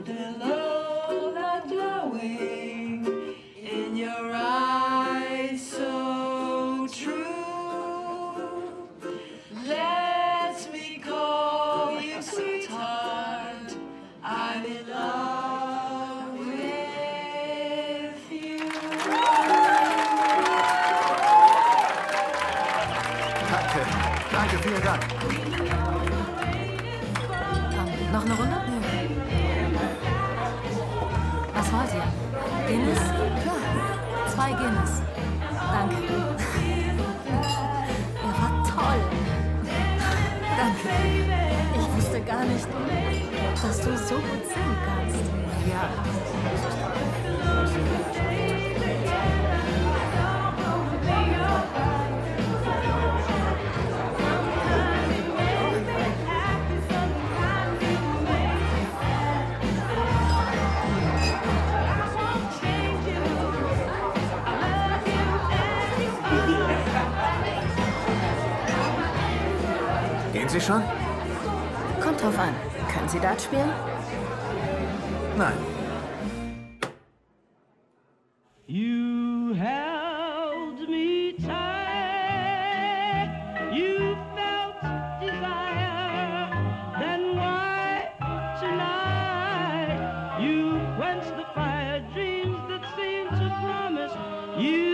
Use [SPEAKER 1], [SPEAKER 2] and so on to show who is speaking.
[SPEAKER 1] the love that's glowing in your eyes so true. Let me call you sweetheart. I'm in love with you.
[SPEAKER 2] Danke, vielen Dank.
[SPEAKER 3] Noch eine Runde? Was wollt ihr? Guinness? Klar. 2 Guinness. Danke. Ihr wart toll. Danke. Ich wusste gar nicht, dass du so gut singen kannst.
[SPEAKER 2] Ja. Gehen Sie schon?
[SPEAKER 3] Kommt drauf an. Können Sie Dart spielen?
[SPEAKER 2] Nein.
[SPEAKER 1] You held me tight, you felt desire, then why tonight you quenched the fire, dreams that seemed to promise you